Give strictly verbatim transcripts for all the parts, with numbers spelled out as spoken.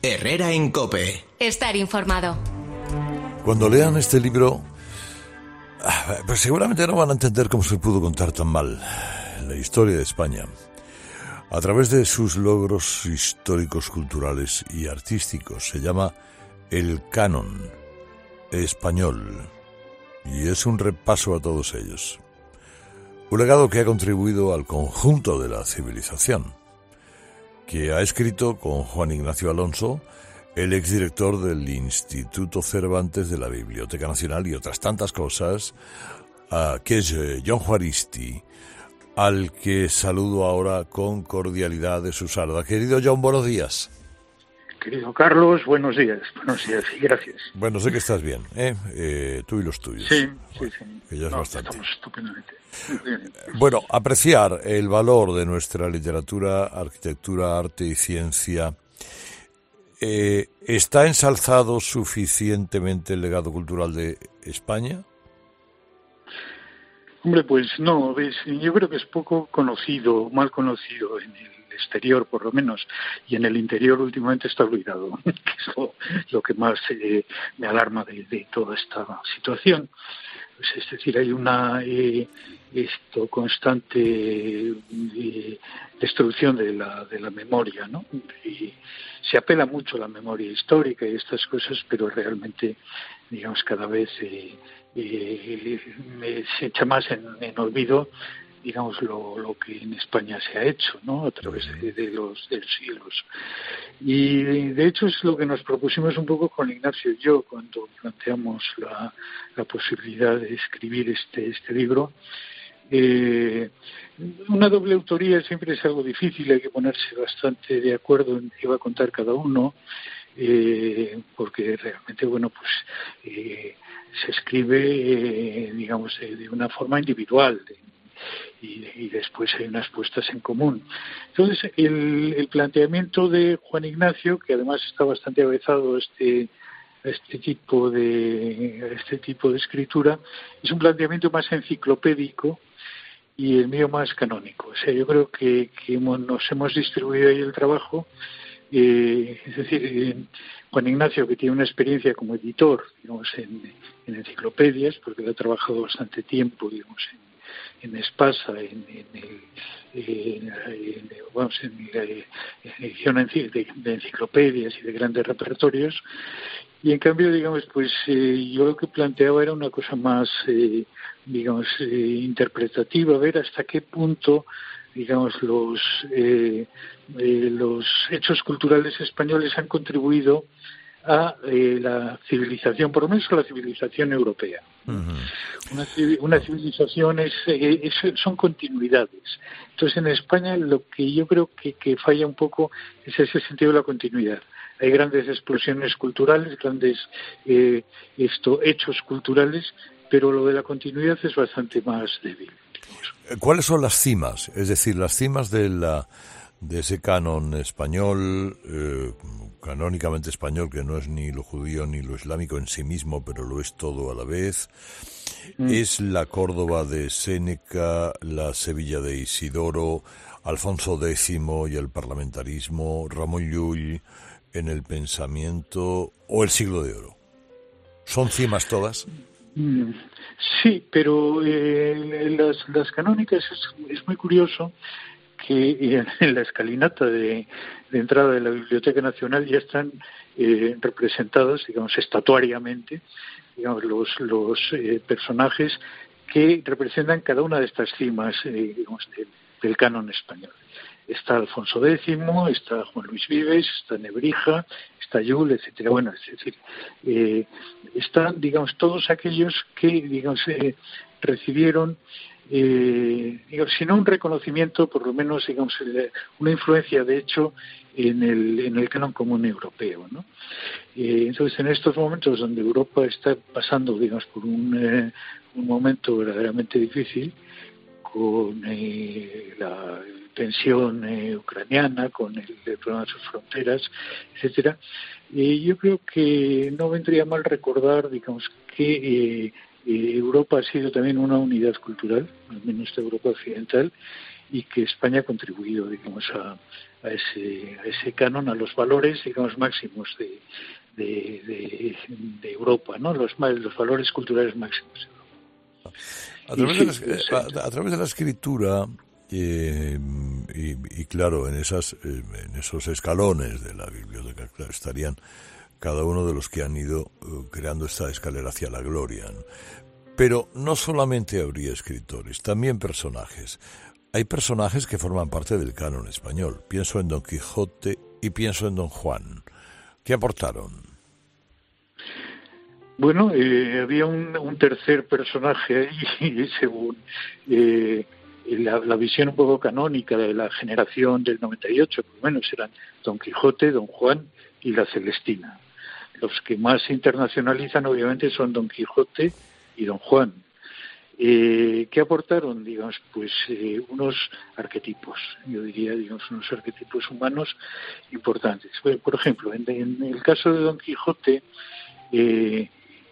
Herrera en COPE. Estar informado. Cuando lean este libro, pues seguramente no van a entender cómo se pudo contar tan mal la historia de España a través de sus logros históricos, culturales y artísticos. Se llama El Canon Español y es un repaso a todos ellos. Un legado que ha contribuido al conjunto de la civilización, que ha escrito con Juan Ignacio Alonso, el exdirector del Instituto Cervantes de la Biblioteca Nacional y otras tantas cosas, uh, que es eh, Jon Juaristi, al que saludo ahora con cordialidad de su salda. Querido Jon, buenos días. Querido Carlos, buenos días. Buenos días y gracias. Bueno, sé que estás bien, ¿eh? eh tú y los tuyos. Sí, bueno, sí, sí. Que ya es no, bastante. Estamos estupendamente. Bueno, apreciar el valor de nuestra literatura, arquitectura, arte y ciencia. Eh, ¿Está ensalzado suficientemente el legado cultural de España? Hombre, pues no, ves, yo creo que es poco conocido, mal conocido en el exterior, por lo menos, y en el interior últimamente está olvidado, que es lo, lo que más eh, me alarma de, de toda esta situación. Pues, es decir, hay una eh, esto constante eh, destrucción de la de la memoria, ¿no? Y se apela mucho a la memoria histórica y estas cosas, pero realmente, digamos, cada vez eh, eh, se echa más en, en olvido, digamos, lo, lo que en España se ha hecho, ¿no? A través de, de los de los siglos. Y de hecho es lo que nos propusimos un poco con Ignacio y yo cuando planteamos la, la posibilidad de escribir este este libro. Eh, una doble autoría siempre es algo difícil, hay que ponerse bastante de acuerdo en qué va a contar cada uno, eh, porque realmente, bueno, pues eh, se escribe, eh, digamos, de, de una forma individual, de, y, y después hay unas puestas en común. Entonces, el, el planteamiento de Juan Ignacio, que además está bastante avezado a este a este tipo de a este tipo de escritura, es un planteamiento más enciclopédico y el mío más canónico. O sea, yo creo que, que hemos, nos hemos distribuido ahí el trabajo. Eh, es decir, eh, Juan Ignacio, que tiene una experiencia como editor, digamos, en, en enciclopedias, porque lo ha trabajado bastante tiempo, digamos, en, en Espasa, en, en, el, en, en, vamos, en la en edición de, de enciclopedias y de grandes repertorios. Y en cambio, digamos, pues eh, yo lo que planteaba era una cosa más, eh, digamos, eh, interpretativa, ver hasta qué punto, digamos, los eh, eh, los hechos culturales españoles han contribuido a eh, la civilización, por lo menos a la civilización europea. Uh-huh. Una, una civilización es, eh, es, son continuidades. Entonces, en España lo que yo creo que, que falla un poco es ese sentido de la continuidad. Hay grandes explosiones culturales, grandes eh, esto, hechos culturales, pero lo de la continuidad es bastante más débil. ¿Cuáles son las cimas? Es decir, las cimas de, la, de ese canon español, eh, canónicamente español, que no es ni lo judío ni lo islámico en sí mismo, pero lo es todo a la vez. Mm. Es la Córdoba de Séneca, la Sevilla de Isidoro, Alfonso décimo y el parlamentarismo, Ramón Llull en el pensamiento, o el siglo de oro. ¿Son cimas todas? Sí, pero eh, las, las canónicas es, es muy curioso que en la escalinata de, de entrada de la Biblioteca Nacional ya están eh, representados, digamos, estatuariamente, digamos, los, los eh, personajes que representan cada una de estas cimas, eh, digamos, del, del canon español. Está Alfonso décimo, está Juan Luis Vives, está Nebrija, está Llull, etcétera. Bueno, es decir, eh, están, digamos, todos aquellos que, digamos, eh, recibieron, eh, digamos, si no un reconocimiento, por lo menos, digamos, una influencia, de hecho, en el en el canon común europeo, ¿no? Eh, entonces, en estos momentos donde Europa está pasando, digamos, por un, eh, un momento verdaderamente difícil, con eh, la tensión eh, ucraniana, con el, el problema de sus fronteras, etcétera. Eh, yo creo que no vendría mal recordar, digamos, que eh, eh, Europa ha sido también una unidad cultural, al menos de Europa occidental, y que España ha contribuido, digamos, a, a ese a ese canon, a los valores, digamos, máximos de de, de, de Europa, ¿no? Los los valores culturales máximos. A través, sí, de, la, a, a través de la escritura eh, y, y claro, en esas eh, en esos escalones de la biblioteca, claro, estarían cada uno de los que han ido uh, creando esta escalera hacia la gloria, ¿no? Pero no solamente habría escritores, también personajes. Hay personajes que forman parte del canon español. Pienso en Don Quijote y pienso en Don Juan. ¿Qué aportaron? Bueno, eh, había un, un tercer personaje ahí, según eh, la, la visión un poco canónica de la generación del noventa y ocho, por lo menos eran Don Quijote, Don Juan y la Celestina. Los que más se internacionalizan, obviamente, son Don Quijote y Don Juan. Eh, ¿Qué aportaron? Digamos, pues eh, unos arquetipos, yo diría, digamos, unos arquetipos humanos importantes. Bueno, por ejemplo, en, en el caso de Don Quijote, eh,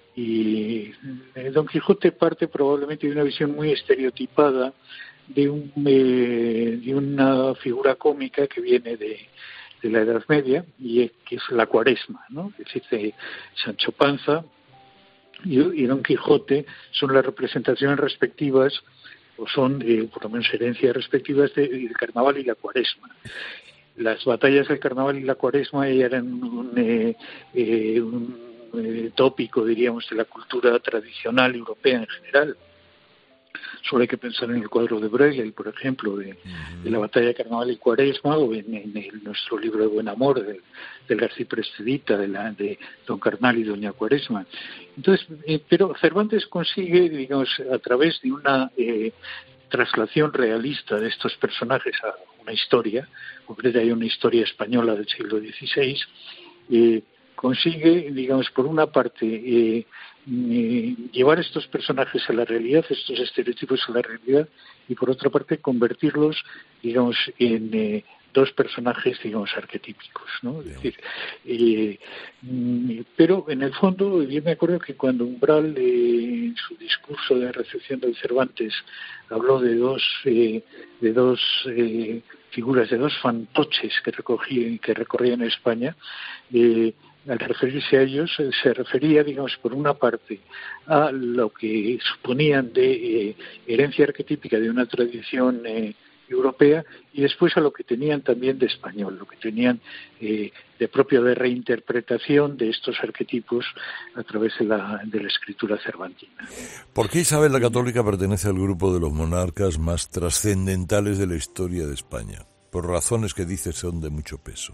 y eh, Don Quijote parte probablemente de una visión muy estereotipada de, un, eh, de una figura cómica que viene de, de la Edad Media, y es, que es la Cuaresma, ¿no? Es decir, de Sancho Panza y, y Don Quijote son las representaciones respectivas, o son, eh, por lo menos, herencias respectivas de, del Carnaval y la Cuaresma. Las batallas del Carnaval y la Cuaresma eran un, eh, eh, un eh, tópico, diríamos, de la cultura tradicional europea en general. Solo hay que pensar en el cuadro de Bruegel, por ejemplo, de, de la batalla de Carnaval y Cuaresma, o en, en el, nuestro libro de Buen Amor, del, del Arcipreste Cedita, de, la, de Don Carnal y Doña Cuaresma. Entonces, eh, pero Cervantes consigue, digamos, a través de una eh, traslación realista de estos personajes a una historia, concretamente hay una historia española del siglo dieciséis, eh, consigue, digamos, por una parte, eh, eh, llevar estos personajes a la realidad, estos estereotipos a la realidad, y por otra parte convertirlos, digamos, en eh, dos personajes, digamos, arquetípicos, ¿no? Es decir, eh, pero en el fondo, yo me acuerdo que cuando Umbral, eh, en su discurso de recepción del Cervantes, habló de dos, eh, de dos eh, figuras, de dos fantoches que recogían, que recorrían España, eh, al referirse a ellos, se refería, digamos, por una parte a lo que suponían de eh, herencia arquetípica de una tradición eh, europea, y después a lo que tenían también de español, lo que tenían eh, de propio de reinterpretación de estos arquetipos a través de la, de la escritura cervantina. ¿Por qué Isabel la Católica pertenece al grupo de los monarcas más trascendentales de la historia de España? Por razones que dice son de mucho peso.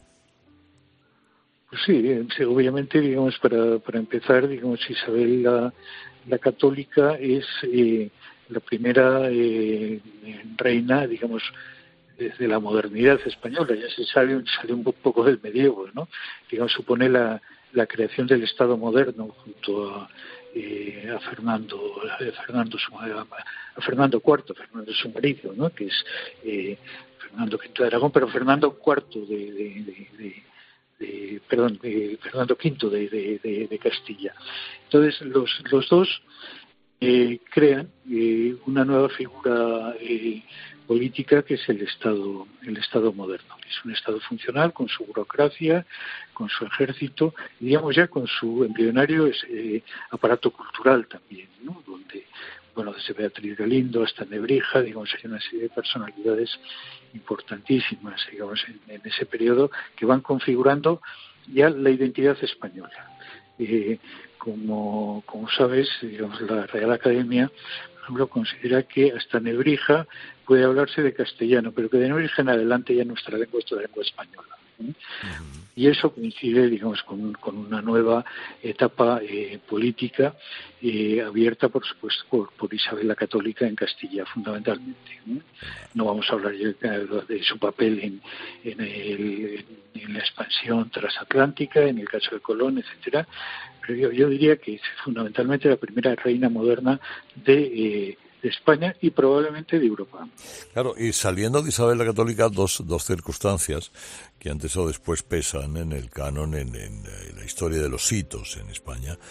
Sí, obviamente, digamos, para, para empezar, digamos, Isabel la, la Católica es eh, la primera eh, reina, digamos, desde la modernidad española. Ya se sale, sale un poco del medievo, ¿no? Digamos, supone la, la creación del Estado moderno junto a, eh, a Fernando, a Fernando, a Fernando cuarto, Fernando su marido, ¿no? Que es eh, Fernando quinto de Aragón, pero Fernando cuarto de, de, de, de De, perdón, de Fernando quinto de, de, de, de Castilla. Entonces, los, los dos eh, crean eh, una nueva figura eh, política que es el Estado, el Estado moderno. Es un Estado funcional con su burocracia, con su ejército, y digamos ya con su embrionario eh, aparato cultural también, ¿no? Donde, bueno, desde Beatriz Galindo hasta Nebrija, digamos, hay una serie de personalidades importantísimas, digamos, en, en ese periodo, que van configurando ya la identidad española. Eh, como, como sabes, digamos, la Real Academia, por ejemplo, considera que hasta Nebrija puede hablarse de castellano, pero que de Nebrija en adelante ya nuestra lengua es toda lengua española. ¿eh? Uh-huh. Y eso coincide, digamos, con, con una nueva etapa eh, política eh, abierta, por supuesto, por, por Isabel la Católica en Castilla, fundamentalmente. ¿eh? No vamos a hablar de, de su papel en, en, el, en la expansión transatlántica, en el caso de Colón, etcétera, pero yo, yo diría que es fundamentalmente la primera reina moderna de eh, de España y probablemente de Europa. Claro, y saliendo de Isabel la Católica, dos, dos circunstancias que antes o después pesan en el canon, en, en, en la historia de los hitos en España.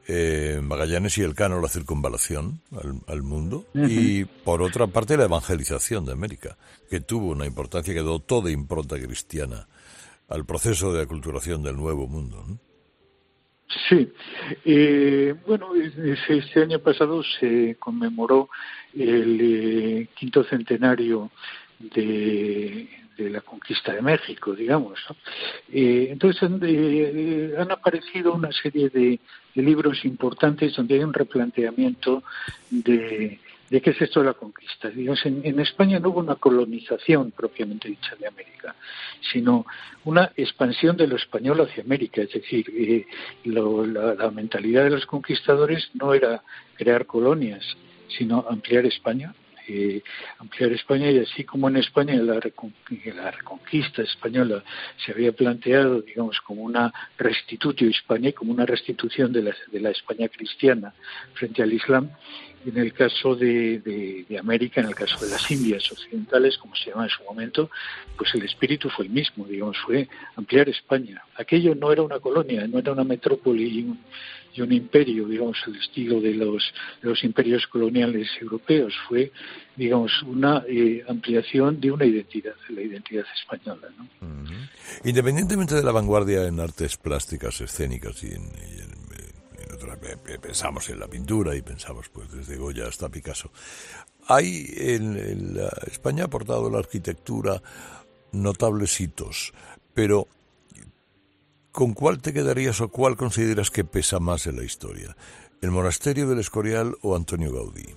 eh, Magallanes y Elcano, la circunvalación al, al mundo, uh-huh. y por otra parte la evangelización de América, que tuvo una importancia, que dotó de impronta cristiana al proceso de aculturación del Nuevo Mundo, ¿no? Sí, eh, bueno, este año pasado se conmemoró el eh, quinto centenario de, de la conquista de México, digamos, ¿no? Eh, entonces han, eh, han aparecido una serie de, de libros importantes donde hay un replanteamiento de ¿de qué es esto de la conquista? Digamos, en, en España no hubo una colonización propiamente dicha de América, sino una expansión de lo español hacia América. Es decir, eh, lo, la, la mentalidad de los conquistadores no era crear colonias, sino ampliar España. Eh, ampliar España, y así como en España la, recon, la reconquista española se había planteado, digamos, como una restitutio Hispaniae, como una restitución de la, de la España cristiana frente al Islam. En el caso de, de, de América, en el caso de las Indias occidentales, como se llama en su momento, pues el espíritu fue el mismo, digamos, fue ampliar España. Aquello no era una colonia, no era una metrópoli y un, y un imperio, digamos, al estilo de los, de los imperios coloniales europeos. Fue, digamos, una eh, ampliación de una identidad, de la identidad española, ¿no? Uh-huh. Independientemente de la vanguardia en artes plásticas, escénicas y en, y en pensamos en la pintura y pensamos pues desde Goya hasta Picasso. Hay en, en la, España ha aportado a la arquitectura notables hitos, pero ¿con cuál te quedarías o cuál consideras que pesa más en la historia? ¿El monasterio del Escorial o Antonio Gaudí?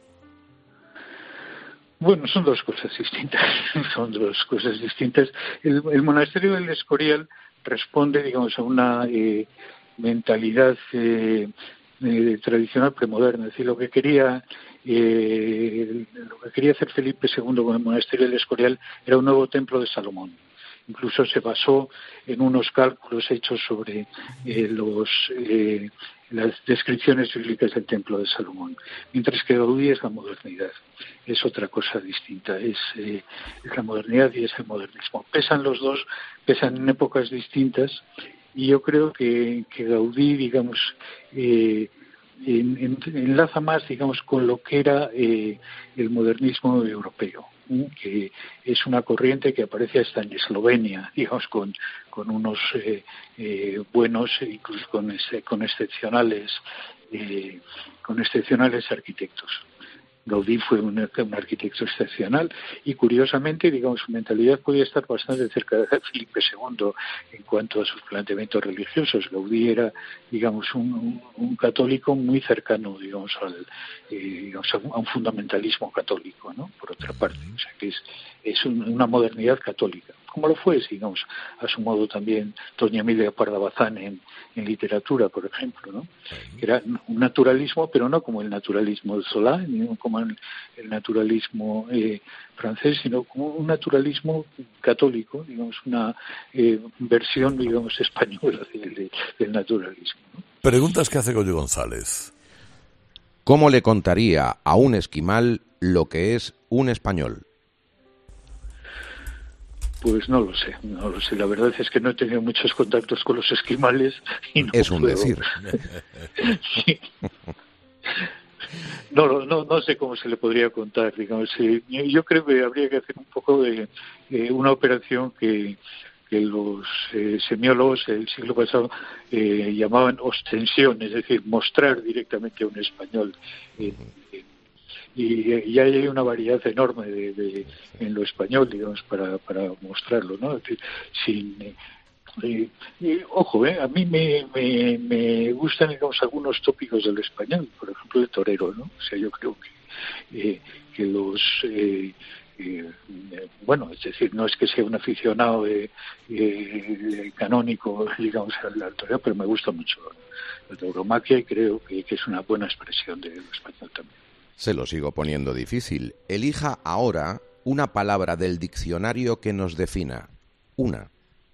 Bueno, son dos cosas distintas. Son dos cosas distintas. El, el monasterio del Escorial responde, digamos, a una eh, mentalidad eh, eh, tradicional premoderna. Es decir, lo que quería eh, lo que quería hacer Felipe segundo con el monasterio del Escorial era un nuevo templo de Salomón. Incluso se basó en unos cálculos hechos sobre eh, los eh, las descripciones bíblicas del templo de Salomón, mientras que Gaudí es la modernidad, es otra cosa distinta, es, eh, es la modernidad y es el modernismo. Pesan los dos, pesan en épocas distintas, y yo creo que, que Gaudí, digamos, eh, en, en, enlaza más, digamos, con lo que era eh, el modernismo europeo, ¿eh? Que es una corriente que aparece hasta en Eslovenia, digamos, con, con unos eh, eh, buenos, incluso con, ese, con excepcionales, eh, con excepcionales arquitectos. Gaudí fue un, un arquitecto excepcional y, curiosamente, digamos, su mentalidad podía estar bastante cerca de Felipe segundo en cuanto a sus planteamientos religiosos. Gaudí era, digamos, un, un, un católico muy cercano, digamos, al, eh, digamos, a un fundamentalismo católico, ¿no? Por otra parte, o sea, que es, es un, una modernidad católica, como lo fue, digamos, a su modo también doña Emilia Parda Bazán en, en literatura, por ejemplo, ¿no? Que era un naturalismo, pero no como el naturalismo de Solá, ni como el, el naturalismo eh, francés, sino como un naturalismo católico, digamos, una eh, versión, digamos, española del, de, del naturalismo, ¿no? Preguntas que hace Goyo González. ¿Cómo le contaría a un esquimal lo que es un español? Pues no lo sé, no lo sé. La verdad es que no he tenido muchos contactos con los esquimales y no es un puedo. decir. Sí. No, no, no sé cómo se le podría contar, digamos. Yo creo que habría que hacer un poco de eh, una operación que, que los eh, semiólogos del siglo pasado eh, llamaban ostensión, es decir, mostrar directamente a un español. Eh, eh, y, y hay una variedad enorme de, de, en lo español, digamos, para, para mostrarlo, ¿no? Es decir, sin... Eh, Eh, eh, ojo, eh, a mí me, me, me gustan, digamos, algunos tópicos del español, por ejemplo el torero, ¿no? O sea, yo creo que, eh, que los eh, eh, bueno, es decir, no es que sea un aficionado eh, eh, canónico, digamos, al, al torero, pero me gusta mucho la tauromaquia y creo que, que es una buena expresión del español también. Se lo sigo poniendo difícil. Elija ahora una palabra del diccionario que nos defina. Una.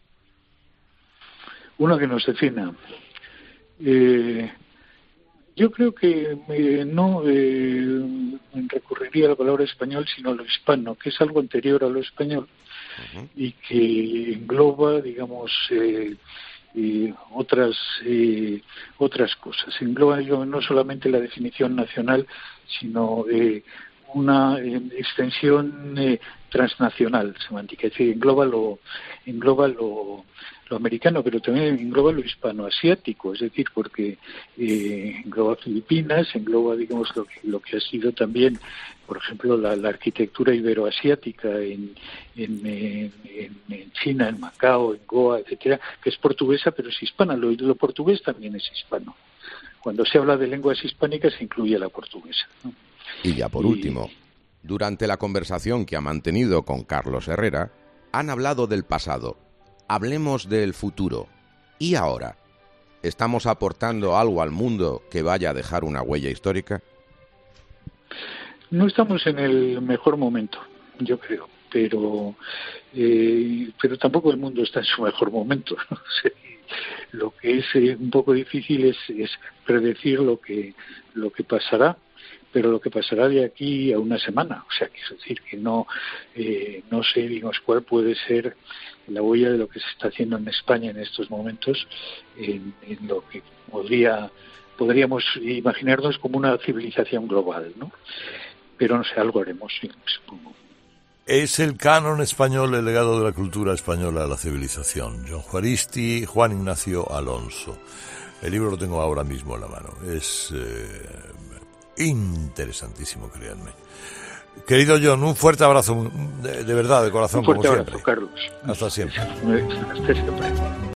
Una que nos defina. Eh, yo creo que eh, no eh, recurriría a la palabra español, sino a lo hispano, que es algo anterior a lo español, uh-huh. y que engloba, digamos, eh, eh, otras eh, otras cosas. Engloba no solamente la definición nacional, sino eh, una eh, extensión eh, transnacional semántica, es decir, engloba lo engloba lo, lo americano, pero también engloba lo hispanoasiático, es decir, porque eh, engloba Filipinas, engloba, digamos, lo que, lo que ha sido también, por ejemplo, la, la arquitectura iberoasiática en, en, en, en China, en Macao, en Goa, etcétera, que es portuguesa, pero es hispana. Lo, lo portugués también es hispano. Cuando se habla de lenguas hispánicas se incluye la portuguesa, ¿no? Y ya por último, durante la conversación que ha mantenido con Carlos Herrera, han hablado del pasado. Hablemos del futuro. ¿Y ahora? ¿Estamos aportando algo al mundo que vaya a dejar una huella histórica? No estamos en el mejor momento, yo creo, pero eh, pero tampoco el mundo está en su mejor momento, ¿no? Lo que es eh, un poco difícil es, es predecir lo que lo que pasará, pero lo que pasará de aquí a una semana. O sea, quiero decir que no eh, no sé, digamos, cuál puede ser la huella de lo que se está haciendo en España en estos momentos, en, en lo que podría podríamos imaginarnos como una civilización global, ¿no? Pero no sé, algo haremos, sí, supongo. Es el canon español, el legado de la cultura española a la civilización. John Juaristi, Juan Ignacio Alonso. El libro lo tengo ahora mismo en la mano. Es eh, interesantísimo, créanme. Querido John, un fuerte abrazo, de, de verdad, de corazón, un fuerte como abrazo, siempre. Carlos. Hasta siempre. Hasta siempre.